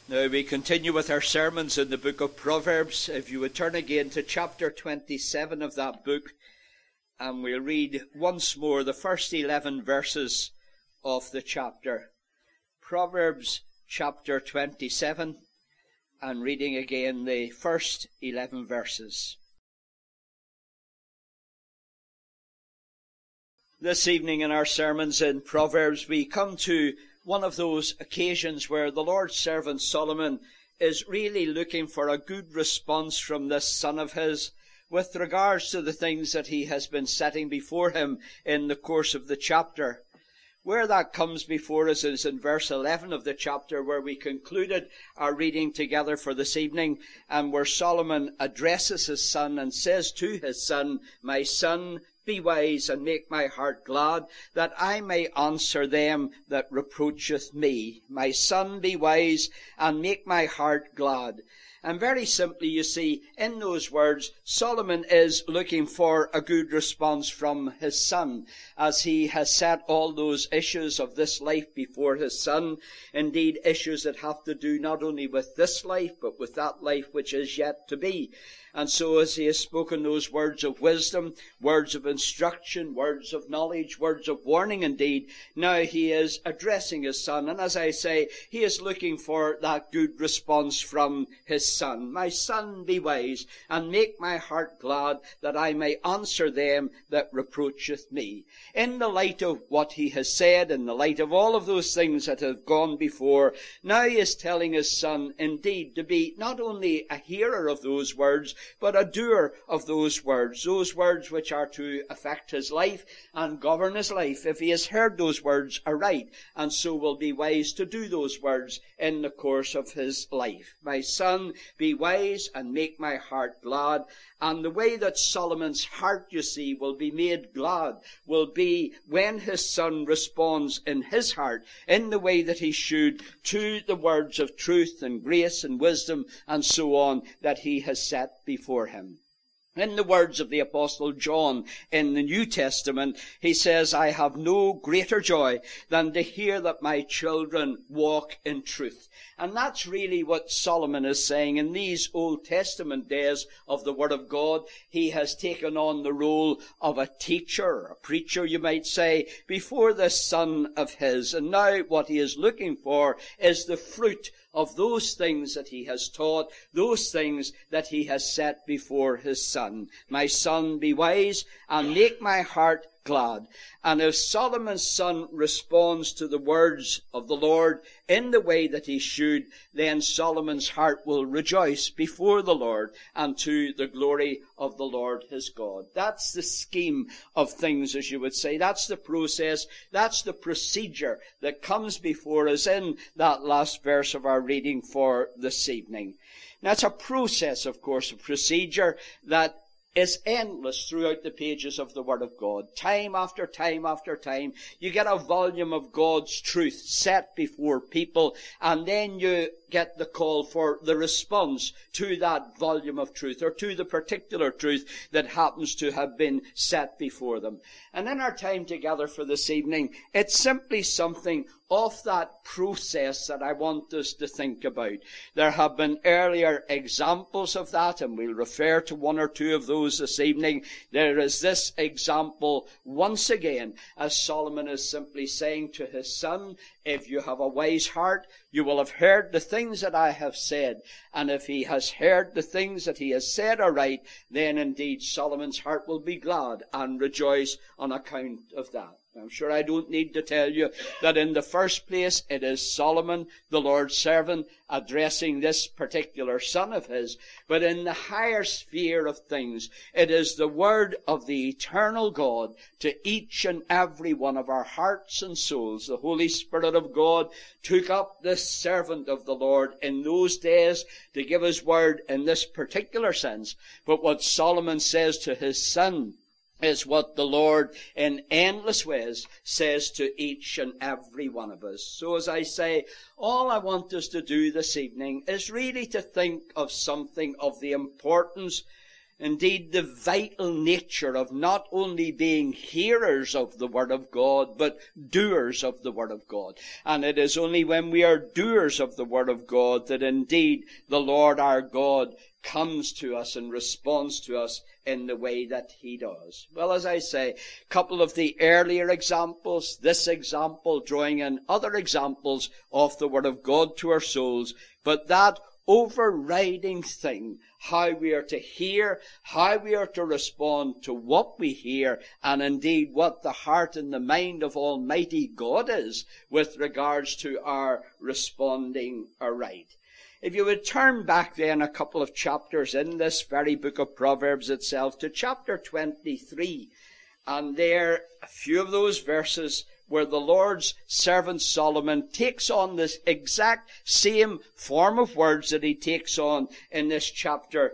Now we continue with our sermons in the book of Proverbs. If you would turn again to chapter 27 of that book, and we'll read once more the first 11 verses of the chapter. Proverbs chapter 27, and reading again the first 11 verses. This evening in our sermons in Proverbs, we come to one of those occasions where the Lord's servant Solomon is really looking for a good response from this son of his with regards to the things that he has been setting before him in the course of the chapter. Where that comes before us is in verse 11 of the chapter, where we concluded our reading together for this evening, and where Solomon addresses his son and says to his son, "My son, be wise and make my heart glad, that I may answer them that reproacheth me. My son, be wise and make my heart glad." And very simply, you see, in those words, Solomon is looking for a good response from his son, as he has set all those issues of this life before his son. Indeed, issues that have to do not only with this life, but with that life which is yet to be. And so as he has spoken those words of wisdom, words of instruction, words of knowledge, words of warning indeed, now he is addressing his son. And as I say, he is looking for that good response from his son. "My son, be wise, and make my heart glad, that I may answer them that reproacheth me." In the light of what he has said, in the light of all of those things that have gone before, now he is telling his son indeed to be not only a hearer of those words, but a doer of those words which are to affect his life and govern his life, if he has heard those words aright, and so will be wise to do those words in the course of his life. "My son, be wise and make my heart glad." And the way that Solomon's heart, you see, will be made glad will be when his son responds in his heart in the way that he should to the words of truth and grace and wisdom and so on that he has set before him. In the words of the Apostle John in the New Testament, he says, "I have no greater joy than to hear that my children walk in truth." And that's really what Solomon is saying. In these Old Testament days of the Word of God, he has taken on the role of a teacher, a preacher, you might say, before this son of his. And now what he is looking for is the fruit of those things that he has taught, those things that he has set before his son. "My son, be wise and make my heart glad." And if Solomon's son responds to the words of the Lord in the way that he should, then Solomon's heart will rejoice before the Lord and to the glory of the Lord his God. That's the scheme of things, as you would say. That's the process. That's the procedure that comes before us in that last verse of our reading for this evening. Now, it's a process, of course, a procedure that is endless throughout the pages of the Word of God. Time after time after time, you get a volume of God's truth set before people, and then you get the call for the response to that volume of truth, or to the particular truth that happens to have been set before them. And in our time together for this evening, it's simply something of that process that I want us to think about. There have been earlier examples of that, and we'll refer to one or two of those this evening. There is this example once again, as Solomon is simply saying to his son, "If you have a wise heart, you will have heard the things that I have said. And if he has heard the things that he has said aright, then indeed Solomon's heart will be glad and rejoice on account of that." I'm sure I don't need to tell you that in the first place it is Solomon, the Lord's servant, addressing this particular son of his. But in the higher sphere of things, it is the word of the eternal God to each and every one of our hearts and souls. The Holy Spirit of God took up this servant of the Lord in those days to give his word in this particular sense. But what Solomon says to his son is what the Lord in endless ways says to each and every one of us. So as I say, all I want us to do this evening is really to think of something of the importance Indeed, the vital nature of not only being hearers of the Word of God, but doers of the Word of God. And it is only when we are doers of the Word of God that indeed the Lord our God comes to us and responds to us in the way that he does. Well, as I say, a couple of the earlier examples, this example drawing in other examples of the Word of God to our souls, but that overriding thing, how we are to hear, how we are to respond to what we hear, and indeed what the heart and the mind of Almighty God is with regards to our responding aright. If you would turn back then a couple of chapters in this very book of Proverbs itself to chapter 23, and there a few of those verses where the Lord's servant Solomon takes on this exact same form of words that he takes on in this chapter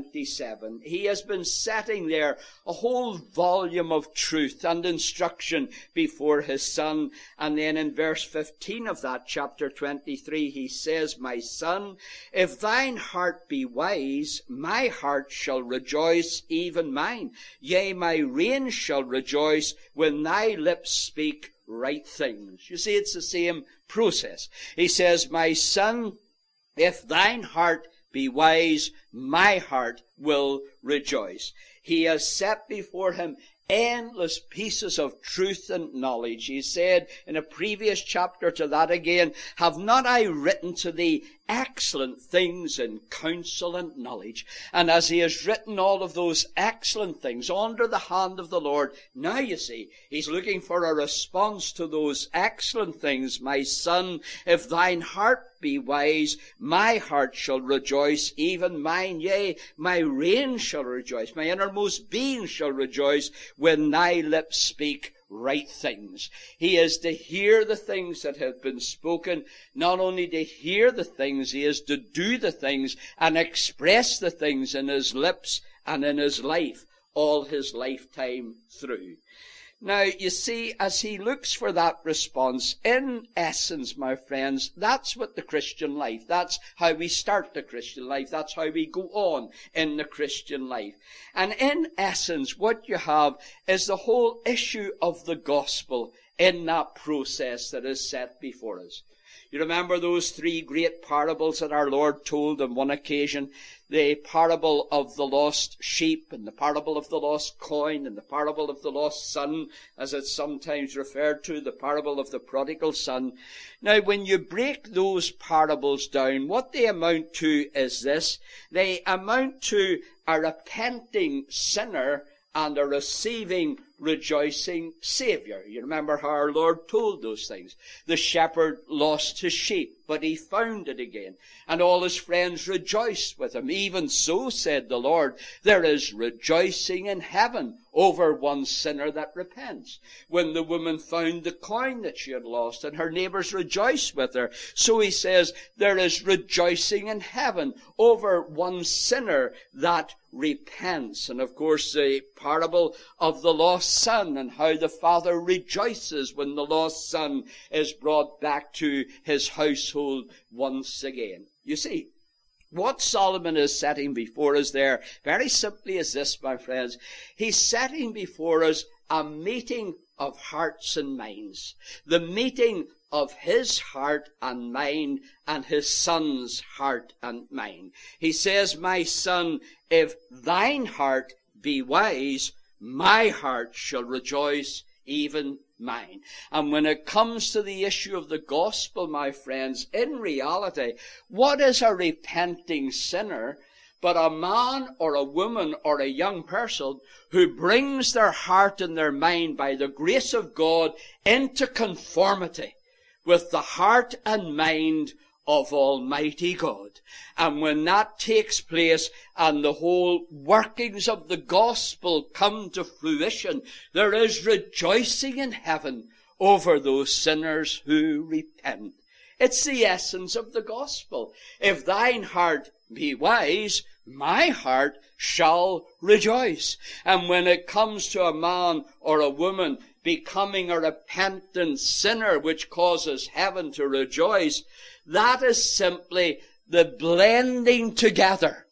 27. He has been setting there a whole volume of truth and instruction before his son. And then in verse 15 of that chapter 23, he says, "My son, if thine heart be wise, my heart shall rejoice, even mine. Yea, my reins shall rejoice when thy lips speak right things." You see, it's the same process. He says, "My son, if thine heart be wise, my heart will rejoice." He has set before him endless pieces of truth and knowledge. He said in a previous chapter to that again, "Have not I written to thee excellent things in counsel and knowledge?" And as he has written all of those excellent things under the hand of the Lord, now you see, he's looking for a response to those excellent things. "My son, if thine heart be wise, my heart shall rejoice, even mine. Yea, my reins shall rejoice, my innermost being shall rejoice, when thy lips speak right things." He is to hear the things that have been spoken, not only to hear the things, he is to do the things and express the things in his lips and in his life all his lifetime through. Now, you see, as he looks for that response, in essence, my friends, that's what the Christian life, that's how we start the Christian life, that's how we go on in the Christian life. And in essence, what you have is the whole issue of the gospel in that process that is set before us. You remember those three great parables that our Lord told on one occasion? The parable of the lost sheep, and the parable of the lost coin, and the parable of the lost son, as it's sometimes referred to, the parable of the prodigal son. Now, when you break those parables down, what they amount to is this. They amount to a repenting sinner and a receiving, rejoicing Saviour. You remember how our Lord told those things. The shepherd lost his sheep, but he found it again, and all his friends rejoiced with him. "Even so," said the Lord, "there is rejoicing in heaven over one sinner that repents." When the woman found the coin that she had lost, and her neighbors rejoiced with her, so he says, there is rejoicing in heaven over one sinner that repents. And of course, the parable of the lost son, and how the father rejoices when the lost son is brought back to his household once again. You see, what Solomon is setting before us there, very simply is this, my friends. He's setting before us a meeting of hearts and minds. The meeting of his heart and mind and his son's heart and mind. He says, "My son, if thine heart be wise, my heart shall rejoice, even mine." And when it comes to the issue of the gospel, my friends, in reality, what is a repenting sinner but a man or a woman or a young person who brings their heart and their mind by the grace of God into conformity with the heart and mind of Almighty God. And when that takes place and the whole workings of the gospel come to fruition, there is rejoicing in heaven over those sinners who repent. It's the essence of the gospel. If thine heart be wise, my heart shall rejoice. And when it comes to a man or a woman becoming a repentant sinner which causes heaven to rejoice, that is simply the blending together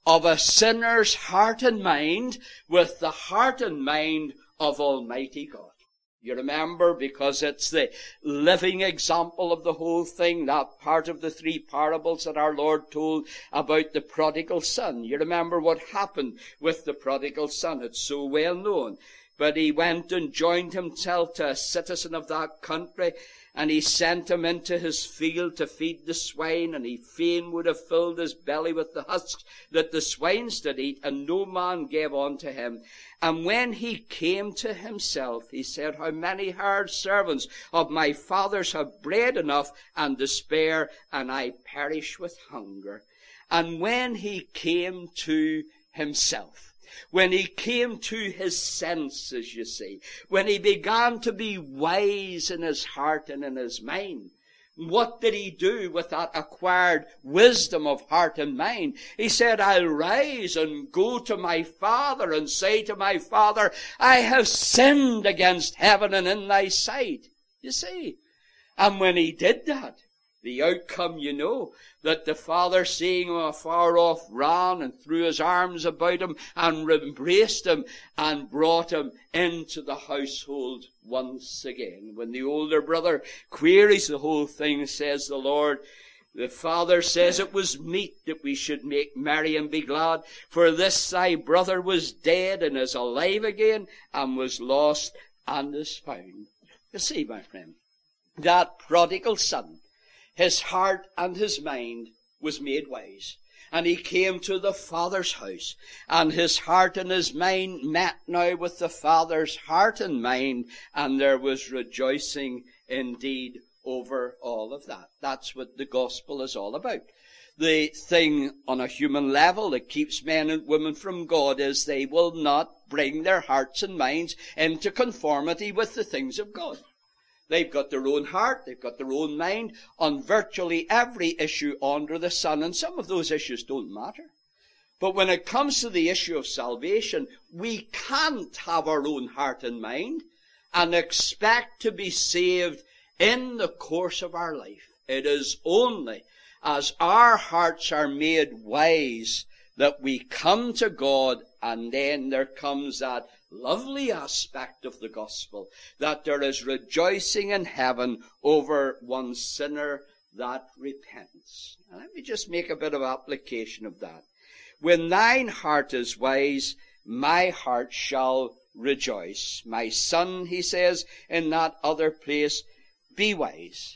of a sinner's heart and mind with the heart and mind of Almighty God. You remember, because it's the living example of the whole thing, that part of the 3 parables that our Lord told about the prodigal son. You remember what happened with the prodigal son. It's so well known. But he went and joined himself to a citizen of that country, and he sent him into his field to feed the swine, and he fain would have filled his belly with the husks that the swines did eat, and no man gave unto him. And when he came to himself, he said, how many hired servants of my father's have bread enough and to spare, and I perish with hunger. And when he came to himself, when he came to his senses, you see, when he began to be wise in his heart and in his mind, what did he do with that acquired wisdom of heart and mind? He said, I'll rise and go to my father and say to my father, I have sinned against heaven and in thy sight. You see, and when he did that, the outcome, you know, that the father, seeing him afar off, ran and threw his arms about him and embraced him and brought him into the household once again. When the older brother queries the whole thing, says the Lord, the father says, it was meet that we should make merry and be glad, for this thy brother was dead and is alive again, and was lost and is found. You see, my friend, that prodigal son, his heart and his mind was made wise. And he came to the Father's house. And his heart and his mind met now with the Father's heart and mind. And there was rejoicing indeed over all of that. That's what the gospel is all about. The thing on a human level that keeps men and women from God is they will not bring their hearts and minds into conformity with the things of God. They've got their own heart, they've got their own mind on virtually every issue under the sun, and some of those issues don't matter. But when it comes to the issue of salvation, we can't have our own heart and mind and expect to be saved in the course of our life. It is only as our hearts are made wise that we come to God, and then there comes that lovely aspect of the gospel, that there is rejoicing in heaven over one sinner that repents. Now, let me just make a bit of application of that. When thine heart is wise, my heart shall rejoice. My son, he says in that other place, be wise,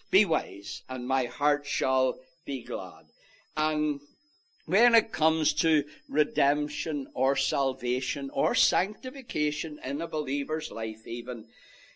and my heart shall be glad. And when it comes to redemption or salvation or sanctification in a believer's life even,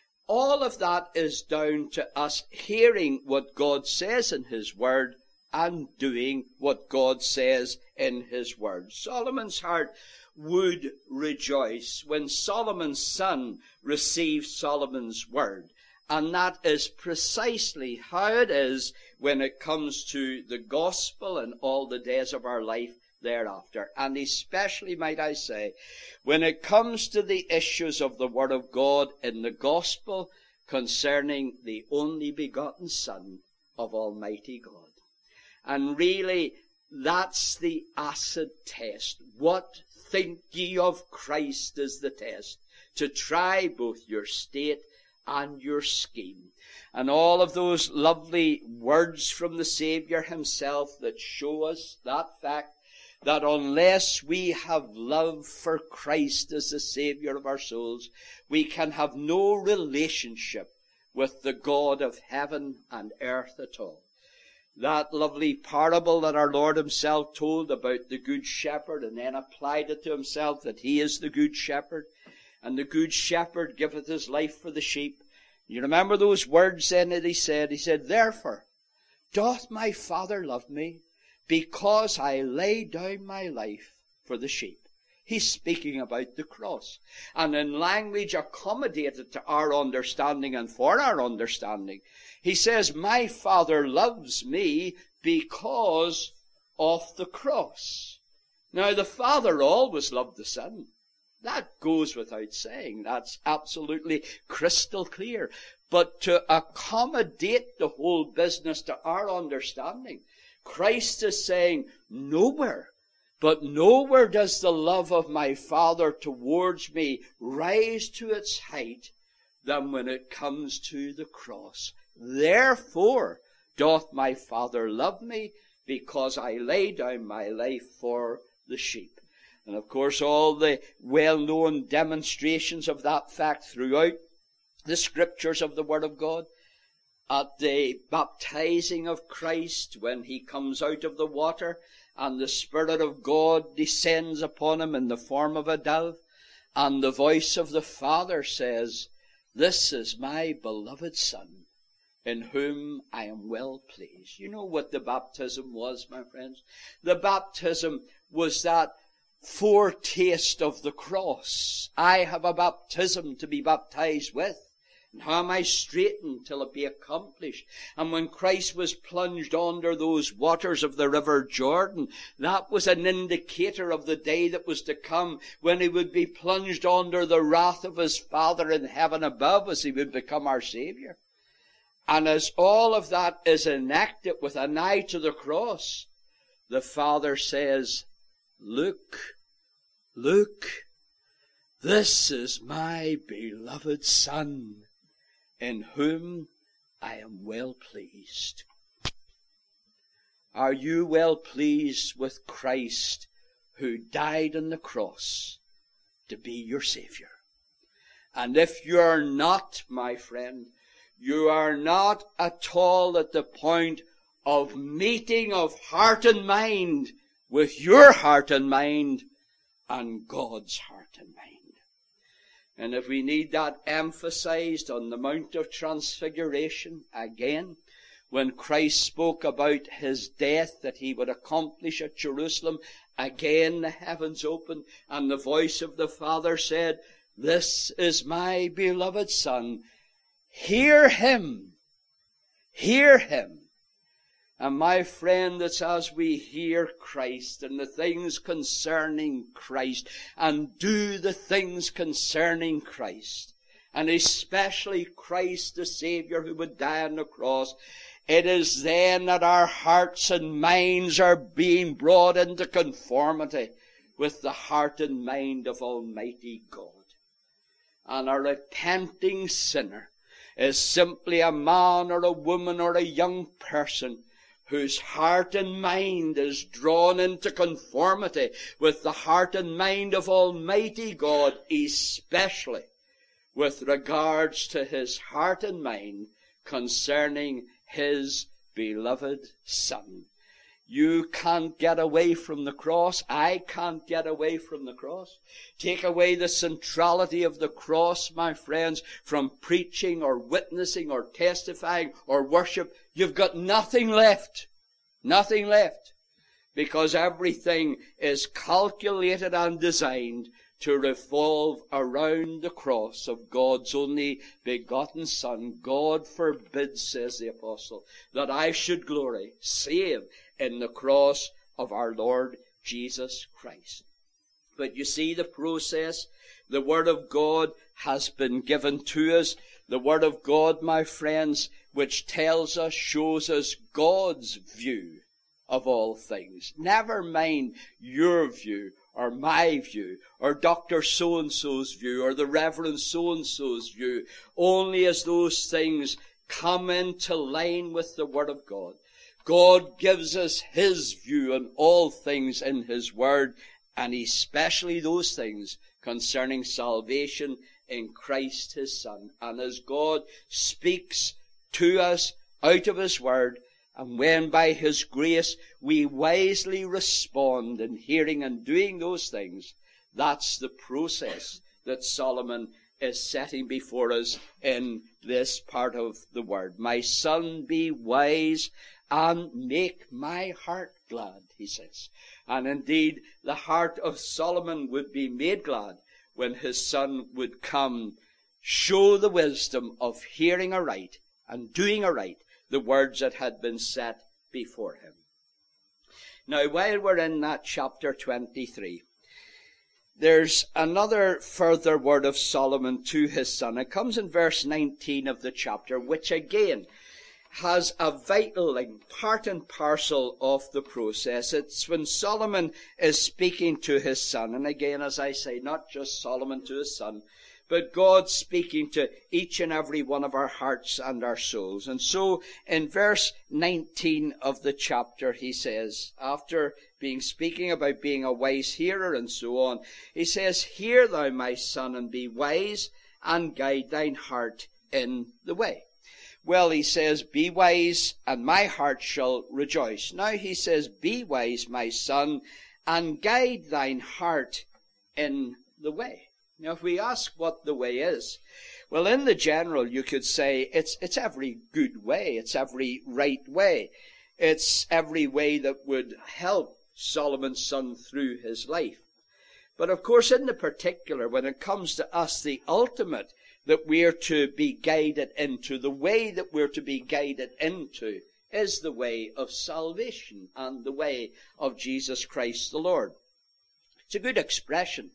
all of that is down to us hearing what God says in his word and doing what God says in his word. Solomon's heart would rejoice when Solomon's son received Solomon's word. And that is precisely how it is when it comes to the gospel and all the days of our life thereafter. And especially, might I say, when it comes to the issues of the Word of God in the gospel concerning the only begotten Son of Almighty God. And really, that's the acid test. What think ye of Christ is the test, to try both your state and your scheme. And all of those lovely words from the Saviour himself that show us that fact, that unless we have love for Christ as the Saviour of our souls, we can have no relationship with the God of heaven and earth at all. That lovely parable that our Lord himself told about the Good Shepherd, and then applied it to himself, that he is the Good Shepherd, and the Good Shepherd giveth his life for the sheep. You remember those words then that he said? He said, therefore doth my Father love me, because I lay down my life for the sheep. He's speaking about the cross. And in language accommodated to our understanding and for our understanding, he says, my Father loves me because of the cross. Now, the Father always loved the Son. That goes without saying. That's absolutely crystal clear. But to accommodate the whole business to our understanding, Christ is saying, nowhere But nowhere does the love of my Father towards me rise to its height than when it comes to the cross. Therefore doth my Father love me, because I lay down my life for the sheep. And of course, all the well-known demonstrations of that fact throughout the scriptures of the Word of God. At the baptizing of Christ, when he comes out of the water, and the Spirit of God descends upon him in the form of a dove, and the voice of the Father says, "This is my beloved Son, in whom I am well pleased." You know what the baptism was, my friends? The baptism was that foretaste of the cross. I have a baptism to be baptized with. And how am I straitened till it be accomplished? And when Christ was plunged under those waters of the river Jordan, that was an indicator of the day that was to come, when he would be plunged under the wrath of his Father in heaven above, as he would become our Savior. And as all of that is enacted with an eye to the cross, the Father says, "Look, look, this is my beloved Son, in whom I am well pleased." Are you well pleased with Christ, who died on the cross to be your Savior? And if you are not, my friend, you are not at all at the point of meeting of heart and mind with your heart and mind and God's heart and mind. And if we need that emphasized on the Mount of Transfiguration again, when Christ spoke about his death that he would accomplish at Jerusalem, again the heavens opened and the voice of the Father said, "This is my beloved Son. Hear him. Hear him." And my friend, it's as we hear Christ and the things concerning Christ, and do the things concerning Christ, and especially Christ the Savior who would die on the cross, it is then that our hearts and minds are being brought into conformity with the heart and mind of Almighty God. And a repenting sinner is simply a man or a woman or a young person whose heart and mind is drawn into conformity with the heart and mind of Almighty God, especially with regards to his heart and mind concerning his beloved Son. You can't get away from the cross. I can't get away from the cross. Take away the centrality of the cross, my friends, from preaching or witnessing or testifying or worship. You've got nothing left. Nothing left. Because everything is calculated and designed to revolve around the cross of God's only begotten Son. God forbid, says the apostle, that I should glory, save in the cross of our Lord Jesus Christ. But you see the process. The Word of God has been given to us. The Word of God, my friends, which tells us, shows us God's view of all things. Never mind your view, or my view, or Dr. So-and-so's view, or the Reverend so-and-so's view, only as those things come into line with the Word of God. God gives us His view on all things in His Word, and especially those things concerning salvation in Christ His Son. And as God speaks to us out of His Word, and when by His grace we wisely respond in hearing and doing those things, that's the process that Solomon is setting before us in this part of the Word. My son, be wise and make my heart glad, he says. And indeed, the heart of Solomon would be made glad when his son would come, show the wisdom of hearing aright and doing aright the words that had been set before him. Now, while we're in that chapter 23, there's another further word of Solomon to his son. It comes in verse 19 of the chapter, which again has a vital link, part and parcel of the process. It's when Solomon is speaking to his son, and again, as I say, not just Solomon to his son, but God speaking to each and every one of our hearts and our souls. And so in verse 19 of the chapter, he says, after speaking about being a wise hearer and so on, he says, "Hear thou, my son, and be wise, and guide thine heart in the way." Well, he says, be wise, and my heart shall rejoice. Now he says, be wise, my son, and guide thine heart in the way. Now, if we ask what the way is, well, in the general, you could say it's every good way. It's every right way. It's every way that would help Solomon's son through his life. But of course, in the particular, when it comes to us, the ultimate that we're to be guided into, the way that we're to be guided into, is the way of salvation and the way of Jesus Christ the Lord. It's a good expression.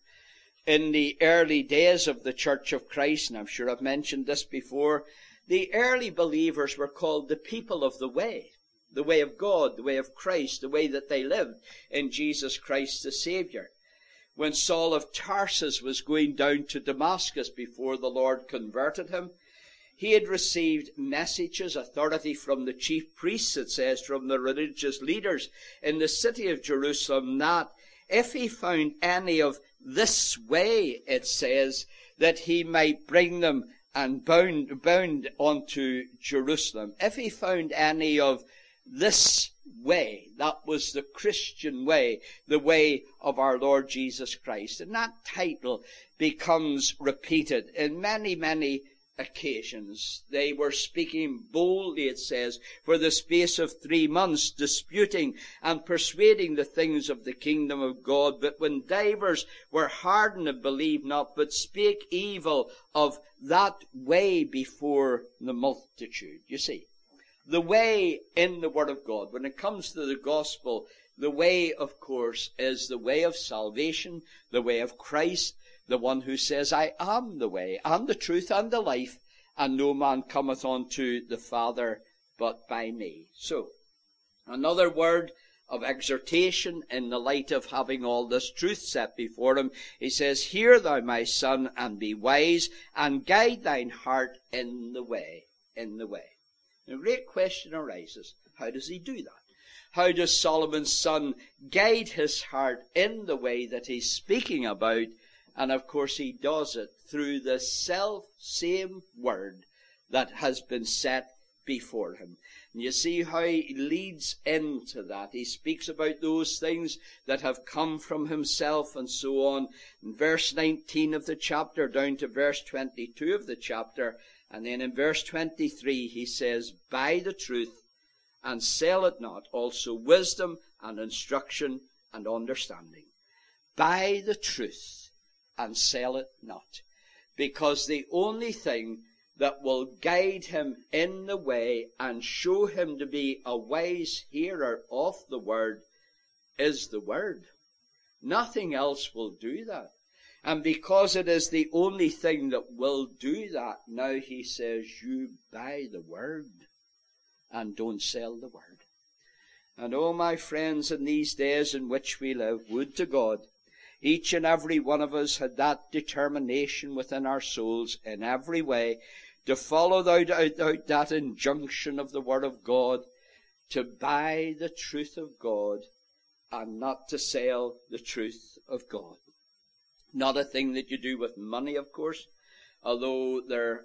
In the early days of the Church of Christ, and I'm sure I've mentioned this before, the early believers were called the people of the way of God, the way of Christ, the way that they lived in Jesus Christ the Savior. When Saul of Tarsus was going down to Damascus before the Lord converted him, he had received messages, authority from the chief priests, it says, from the religious leaders in the city of Jerusalem, that if he found any of this way, it says, that he might bring them and bound onto Jerusalem. If he found any of this way, that was the Christian way, the way of our Lord Jesus Christ. And that title becomes repeated in many, many occasions. They were speaking boldly, it says, for the space of 3 months, disputing and persuading the things of the kingdom of God. But when divers were hardened and believed not, but spake evil of that way before the multitude. You see, the way in the Word of God, when it comes to the gospel, the way, of course, is the way of salvation, the way of Christ, the one who says, I am the way, and the truth, and the life, and no man cometh unto the Father but by me. So, another word of exhortation in the light of having all this truth set before him. He says, hear thou, my son, and be wise, and guide thine heart in the way, in the way. A great question arises. How does he do that? How does Solomon's son guide his heart in the way that he's speaking about? And of course he does it through the self-same word that has been set before him. And you see how he leads into that. He speaks about those things that have come from himself and so on. In verse 19 of the chapter down to verse 22 of the chapter. And then in verse 23 he says, buy the truth and sell it not, also wisdom and instruction and understanding. Buy the truth and sell it not. Because the only thing that will guide him in the way and show him to be a wise hearer of the word is the word. Nothing else will do that. And because it is the only thing that will do that, now he says, you buy the word and don't sell the word. And oh, my friends, in these days in which we live, would to God, each and every one of us had that determination within our souls in every way to follow out that injunction of the Word of God, to buy the truth of God and not to sell the truth of God. Not a thing that you do with money, of course, although there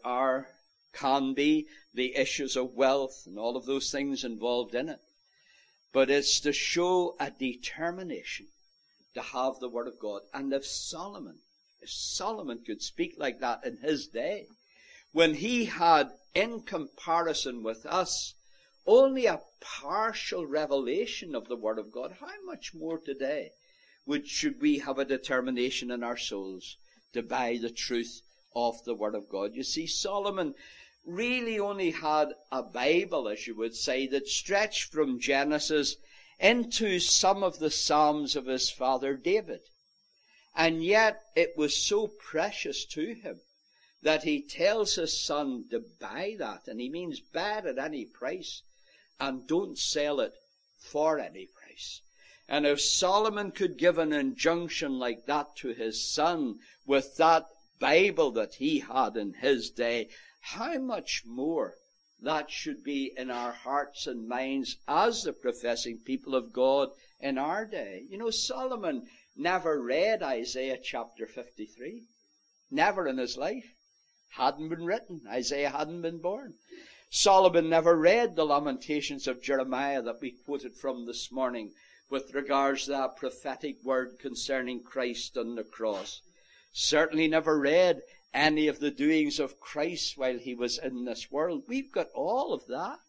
can be the issues of wealth and all of those things involved in it. But it's to show a determination to have the Word of God. And if Solomon could speak like that in his day, when he had, in comparison with us, only a partial revelation of the Word of God, how much more today should we have a determination in our souls to buy the truth of the Word of God? You see, Solomon really only had a Bible, as you would say, that stretched from Genesis into some of the Psalms of his father David. And yet it was so precious to him that he tells his son to buy that, and he means buy it at any price, and don't sell it for any price. And if Solomon could give an injunction like that to his son with that Bible that he had in his day, how much more that should be in our hearts and minds as the professing people of God in our day. You know, Solomon never read Isaiah chapter 53. Never in his life. Hadn't been written. Isaiah hadn't been born. Solomon never read the Lamentations of Jeremiah that we quoted from this morning with regards to that prophetic word concerning Christ on the cross. Certainly never read any of the doings of Christ while he was in this world. We've got all of that.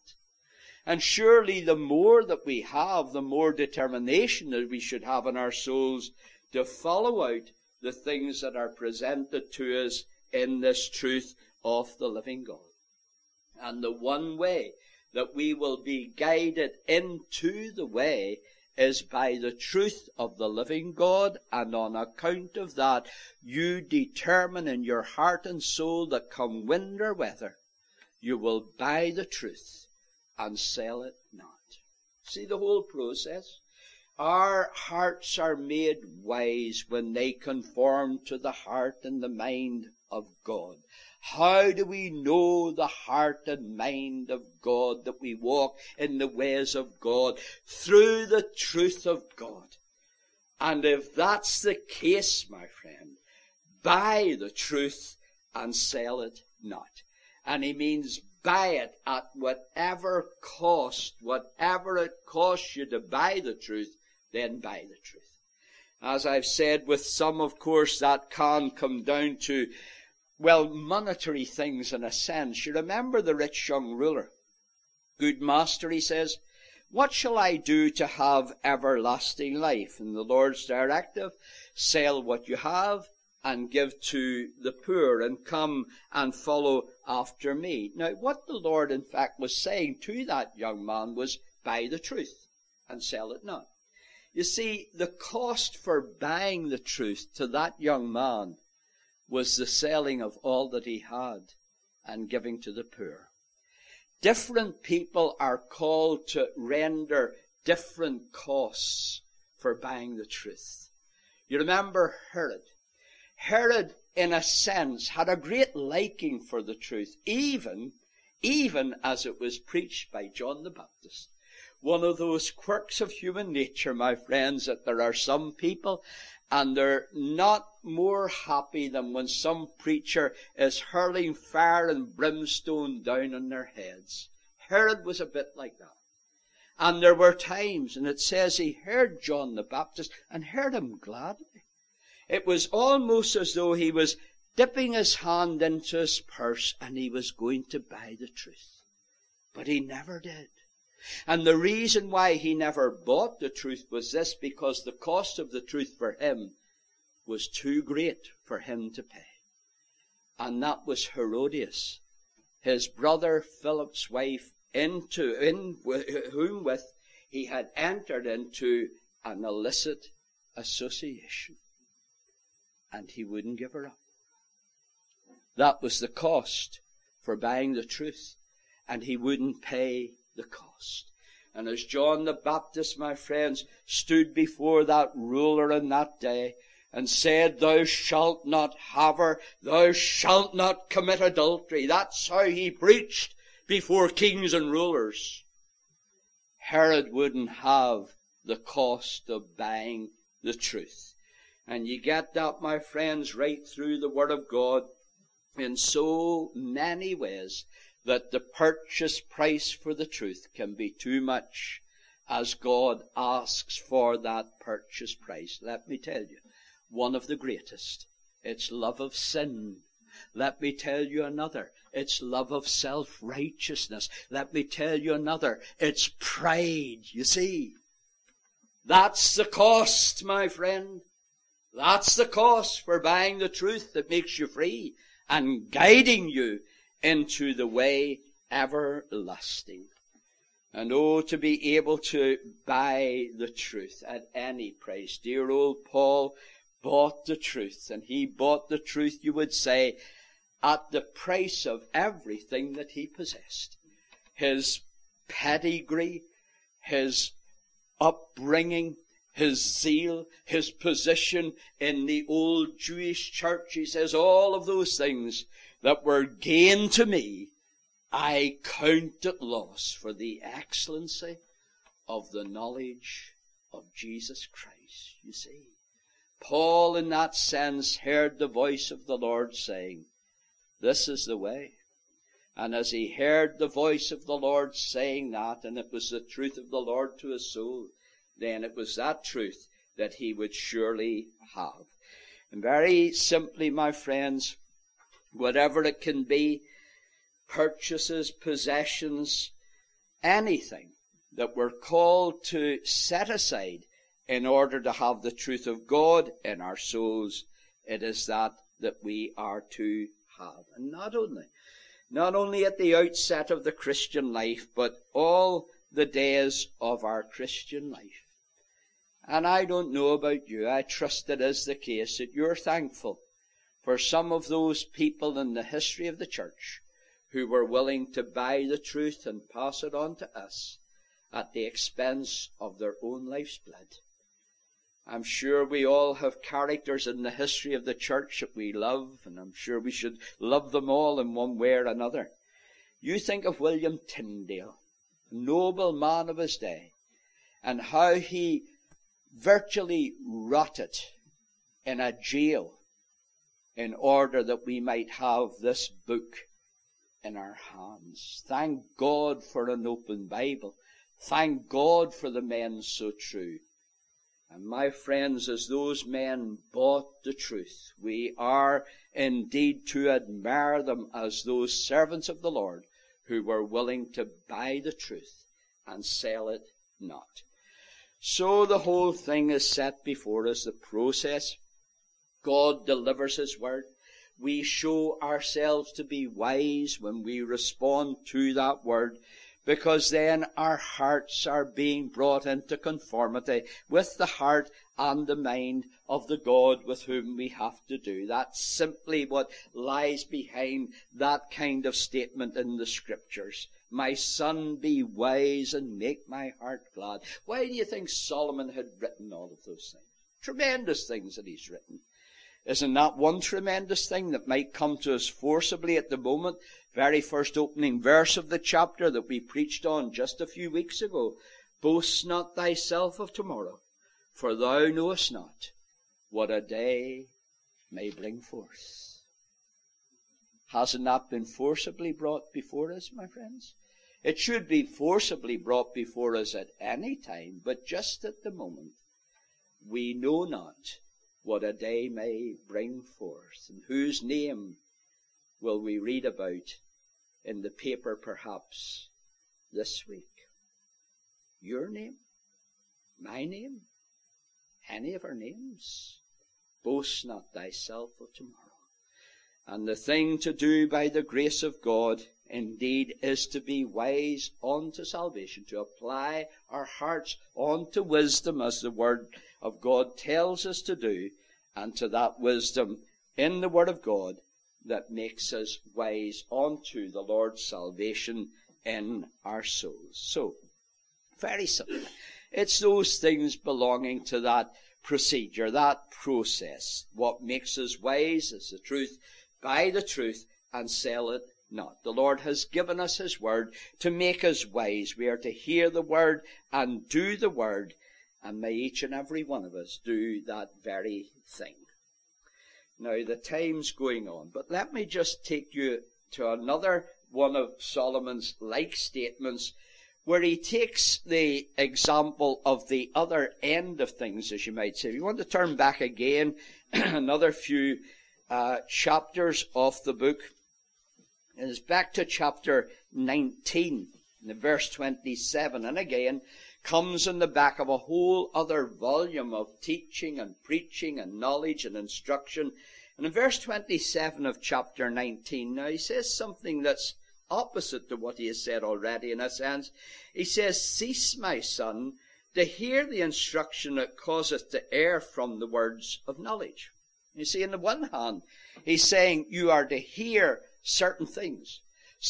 And surely the more that we have, the more determination that we should have in our souls to follow out the things that are presented to us in this truth of the living God. And the one way that we will be guided into the way is by the truth of the living God, and on account of that, you determine in your heart and soul that come wind or weather, you will buy the truth and sell it not. See the whole process? Our hearts are made wise when they conform to the heart and the mind of God. How do we know the heart and mind of God, that we walk in the ways of God? Through the truth of God. And if that's the case, my friend, buy the truth and sell it not. And he means buy it at whatever cost, whatever it costs you to buy the truth, then buy the truth. As I've said, with some, of course, that can come down to, well, monetary things in a sense. You remember the rich young ruler. Good master, he says, what shall I do to have everlasting life? And the Lord's directive, sell what you have and give to the poor, and come and follow after me. Now, what the Lord, in fact, was saying to that young man was, buy the truth and sell it not. You see, the cost for buying the truth to that young man was the selling of all that he had and giving to the poor. Different people are called to render different costs for buying the truth. You remember Herod. Herod, in a sense, had a great liking for the truth, even as it was preached by John the Baptist. One of those quirks of human nature, my friends, that there are some people, and they're not more happy than when some preacher is hurling fire and brimstone down on their heads. Herod was a bit like that. And there were times, and it says he heard John the Baptist and heard him gladly. It was almost as though he was dipping his hand into his purse and he was going to buy the truth. But he never did. And the reason why he never bought the truth was this, because the cost of the truth for him was too great for him to pay. And that was Herodias, his brother Philip's wife, whom with he had entered into an illicit association. And he wouldn't give her up. That was the cost for buying the truth. And he wouldn't pay the cost. And as John the Baptist, my friends, stood before that ruler in that day and said, thou shalt not have her, thou shalt not commit adultery. That's how he preached before kings and rulers. Herod wouldn't have the cost of buying the truth. And you get that, my friends, right through the Word of God in so many ways, that the purchase price for the truth can be too much as God asks for that purchase price. Let me tell you, one of the greatest, it's love of sin. Let me tell you another, it's love of self-righteousness. Let me tell you another, it's pride. You see, that's the cost, my friend. That's the cost for buying the truth that makes you free and guiding you into the way everlasting. And oh, to be able to buy the truth at any price. Dear old Paul bought the truth, and he bought the truth, you would say, at the price of everything that he possessed. His pedigree, his upbringing, his zeal, his position in the old Jewish church. He says, all of those things that were gain to me, I count it loss for the excellency of the knowledge of Jesus Christ. You see, Paul in that sense heard the voice of the Lord saying, this is the way. And as he heard the voice of the Lord saying that, and it was the truth of the Lord to his soul, then it was that truth that he would surely have. And very simply, my friends, whatever it can be, purchases, possessions, anything that we're called to set aside in order to have the truth of God in our souls, it is that we are to have. And not only at the outset of the Christian life, but all the days of our Christian life. And I don't know about you, I trust it is the case that you're thankful for some of those people in the history of the church who were willing to buy the truth and pass it on to us at the expense of their own life's blood. I'm sure we all have characters in the history of the church that we love, and I'm sure we should love them all in one way or another. You think of William Tyndale, a noble man of his day, and how he virtually rotted in a jail in order that we might have this book in our hands. Thank God for an open Bible. Thank God for the men so true. And my friends, as those men bought the truth, we are indeed to admire them as those servants of the Lord who were willing to buy the truth and sell it not. So the whole thing is set before us, the process. God delivers his word. We show ourselves to be wise when we respond to that word, because then our hearts are being brought into conformity with the heart and the mind of the God with whom we have to do. That's simply what lies behind that kind of statement in the Scriptures. My son, be wise and make my heart glad. Why do you think Solomon had written all of those things? Tremendous things that he's written. Isn't that one tremendous thing that might come to us forcibly at the moment? Very first opening verse of the chapter that we preached on just a few weeks ago. Boast not thyself of tomorrow, for thou knowest not what a day may bring forth. Hasn't that been forcibly brought before us, my friends? It should be forcibly brought before us at any time, but just at the moment. We know not what a day may bring forth, and whose name will we read about in the paper perhaps this week? Your name? My name? Any of our names? Boast not thyself of tomorrow. And the thing to do by the grace of God indeed is to be wise unto salvation, to apply our hearts unto wisdom as the Word of God tells us to do, and to that wisdom in the Word of God that makes us wise unto the Lord's salvation in our souls. So, very simple. It's those things belonging to that procedure, that process. What makes us wise is the truth, buy the truth and sell it not. The Lord has given us his word to make us wise. We are to hear the word and do the word, and may each and every one of us do that very thing. Now, the time's going on, but let me just take you to another one of Solomon's like statements, where he takes the example of the other end of things, as you might say. If you want to turn back again, another few chapters of the book, and it's back to chapter 19, verse 27, and again comes in the back of a whole other volume of teaching and preaching and knowledge and instruction. And in verse 27 of chapter 19, now he says something that's opposite to what he has said already in a sense. He says, "Cease, my son, to hear the instruction that causeth to err from the words of knowledge." You see, on the one hand, he's saying you are to hear certain things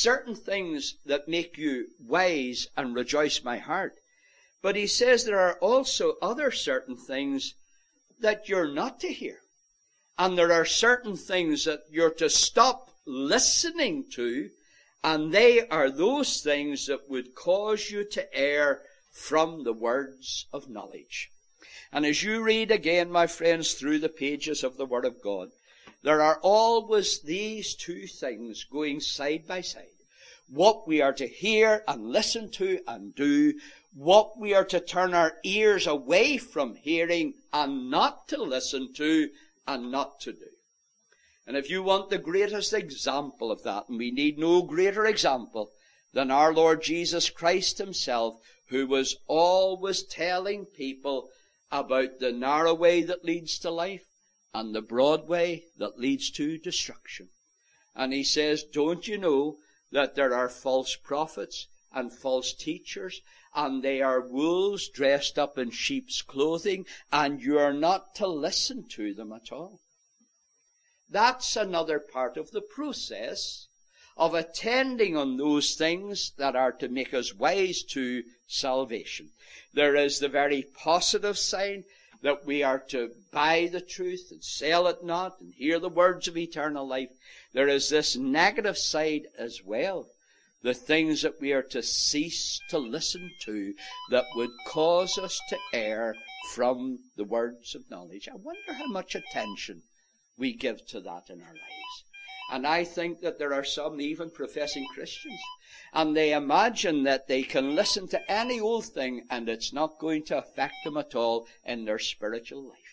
that make you wise and rejoice my heart. But he says there are also other certain things that you're not to hear. And there are certain things that you're to stop listening to, and they are those things that would cause you to err from the words of knowledge. And as you read again, my friends, through the pages of the Word of God, there are always these two things going side by side. What we are to hear and listen to and do, what we are to turn our ears away from hearing and not to listen to and not to do. And if you want the greatest example of that, and we need no greater example than our Lord Jesus Christ himself, who was always telling people about the narrow way that leads to life and the broad way that leads to destruction. And he says, don't you know that there are false prophets and false teachers, and they are wolves dressed up in sheep's clothing, and you are not to listen to them at all. That's another part of the process of attending on those things that are to make us wise to salvation. There is the very positive side that we are to buy the truth and sell it not and hear the words of eternal life. There is this negative side as well. The things that we are to cease to listen to that would cause us to err from the words of knowledge. I wonder how much attention we give to that in our lives. And I think that there are some even professing Christians, and they imagine that they can listen to any old thing and it's not going to affect them at all in their spiritual life.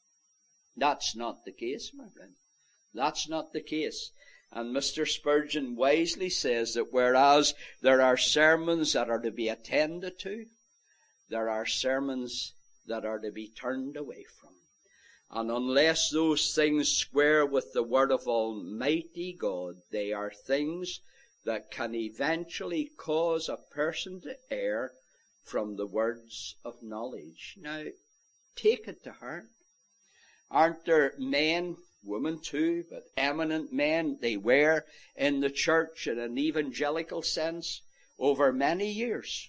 That's not the case, my friend. That's not the case. And Mr. Spurgeon wisely says that whereas there are sermons that are to be attended to, there are sermons that are to be turned away from. And unless those things square with the word of Almighty God, they are things that can eventually cause a person to err from the words of knowledge. Now, take it to heart. Aren't there men, women too, but eminent men, they were in the church in an evangelical sense over many years.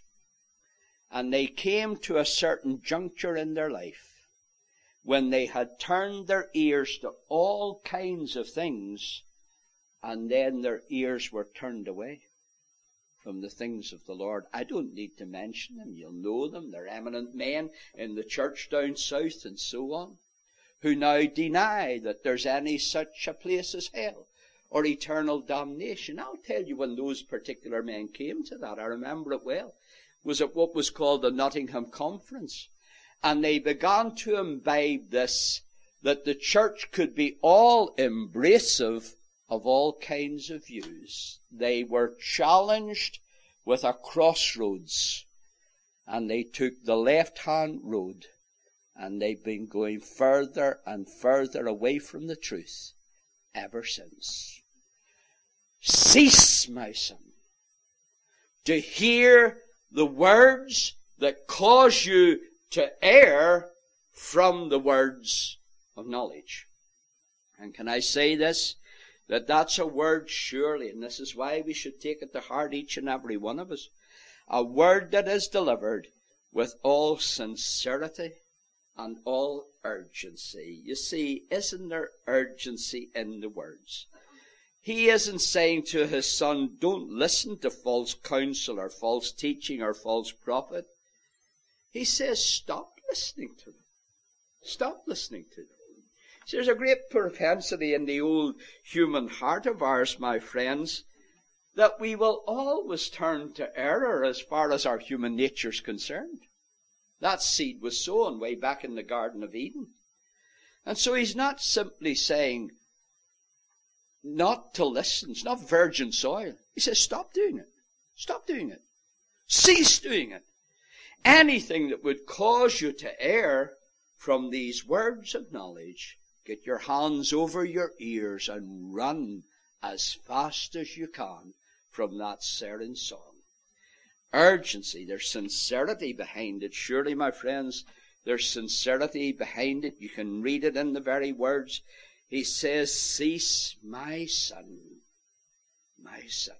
And they came to a certain juncture in their life when they had turned their ears to all kinds of things, and then their ears were turned away from the things of the Lord. I don't need to mention them. You'll know them. They're eminent men in the church down south and so on, who now deny that there's any such a place as hell or eternal damnation. I'll tell you when those particular men came to that. I remember it well. It was at what was called the Nottingham Conference. And they began to imbibe this, that the church could be all embracive of all kinds of views. They were challenged with a crossroads, and they took the left-hand road, and they've been going further and further away from the truth ever since. Cease, my son, to hear the words that cause you to err from the words of knowledge. And can I say this? That's a word surely, and this is why we should take it to heart, each and every one of us. A word that is delivered with all sincerity and all urgency. You see, isn't there urgency in the words? He isn't saying to his son, don't listen to false counsel or false teaching or false prophet. He says, stop listening to them. Stop listening to them. See, there's a great propensity in the old human heart of ours, my friends, that we will always turn to error as far as our human nature is concerned. That seed was sown way back in the Garden of Eden. And so he's not simply saying not to listen. It's not virgin soil. He says, stop doing it. Stop doing it. Cease doing it. Anything that would cause you to err from these words of knowledge, get your hands over your ears and run as fast as you can from that certain song. Urgency, there's sincerity behind it. Surely, my friends, there's sincerity behind it. You can read it in the very words. He says, cease, my son, my son.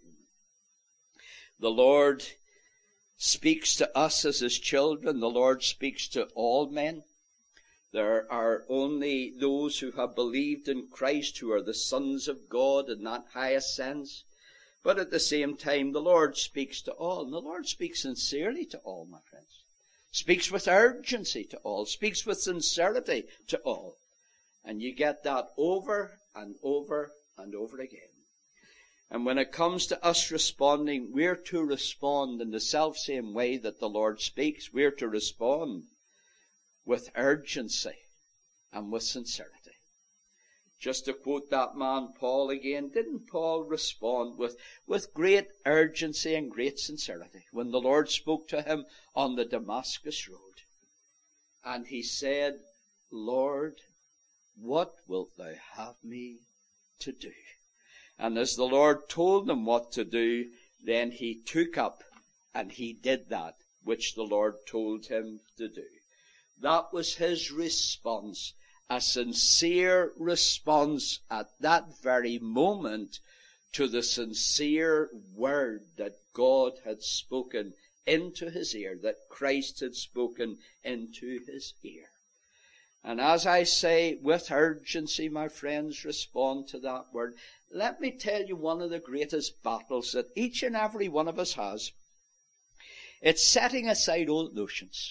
The Lord speaks to us as his children. The Lord speaks to all men. There are only those who have believed in Christ who are the sons of God in that highest sense. But at the same time, the Lord speaks to all. And the Lord speaks sincerely to all, my friends. Speaks with urgency to all. Speaks with sincerity to all. And you get that over and over and over again. And when it comes to us responding, we're to respond in the selfsame way that the Lord speaks. We're to respond with urgency and with sincerity. Just to quote that man Paul again, didn't Paul respond with great urgency and great sincerity when the Lord spoke to him on the Damascus road? And he said, Lord, what wilt thou have me to do? And as the Lord told him what to do, then he took up and he did that which the Lord told him to do. That was his response, a sincere response at that very moment to the sincere word that God had spoken into his ear, that Christ had spoken into his ear. And as I say, with urgency, my friends, respond to that word. Let me tell you one of the greatest battles that each and every one of us has. It's setting aside old notions.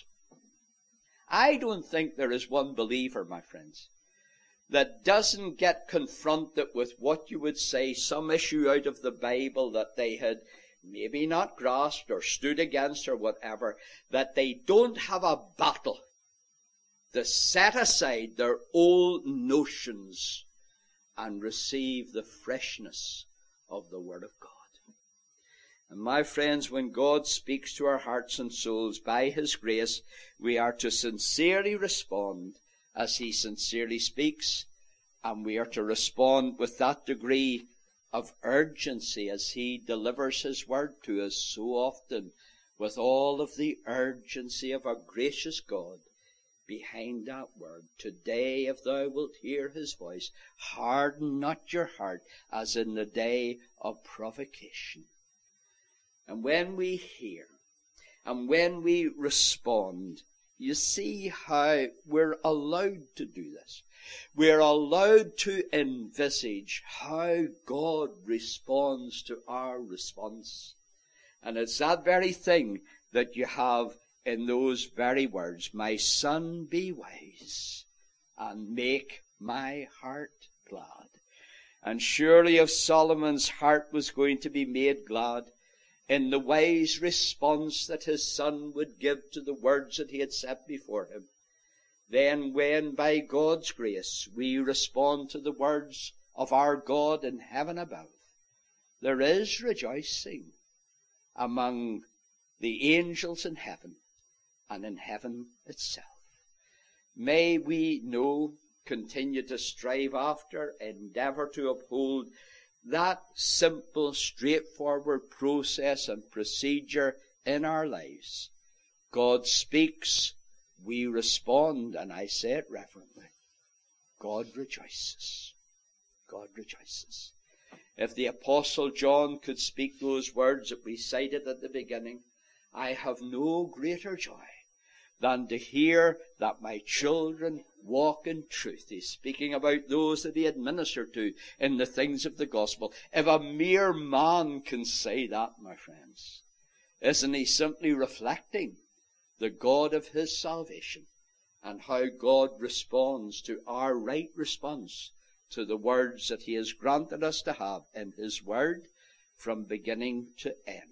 I don't think there is one believer, my friends, that doesn't get confronted with what you would say, some issue out of the Bible that they had maybe not grasped or stood against or whatever, that they don't have a battle to set aside their old notions and receive the freshness of the Word of God. And my friends, when God speaks to our hearts and souls by his grace, we are to sincerely respond as he sincerely speaks, and we are to respond with that degree of urgency as he delivers his word to us so often, with all of the urgency of our gracious God behind that word. Today, if thou wilt hear his voice, harden not your heart as in the day of provocation. And when we hear and when we respond, you see how we're allowed to do this. We're allowed to envisage how God responds to our response. And it's that very thing that you have in those very words, my son, be wise and make my heart glad. And surely if Solomon's heart was going to be made glad in the wise response that his son would give to the words that he had set before him, then when by God's grace we respond to the words of our God in heaven above, there is rejoicing among the angels in heaven and in heaven itself. May we know, continue to strive after, endeavor to uphold that simple, straightforward process and procedure in our lives. God speaks, we respond, and I say it reverently. God rejoices. God rejoices. If the Apostle John could speak those words that we cited at the beginning, I have no greater joy than to hear that my children walk in truth. He's speaking about those that he had ministered to in the things of the gospel. If a mere man can say that, my friends, isn't he simply reflecting the God of his salvation and how God responds to our right response to the words that he has granted us to have in his word from beginning to end?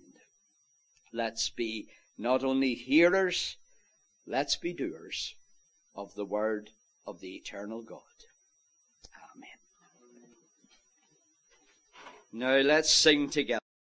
Let's be not only hearers, let's be doers of the word of the eternal God. Amen. Now let's sing together.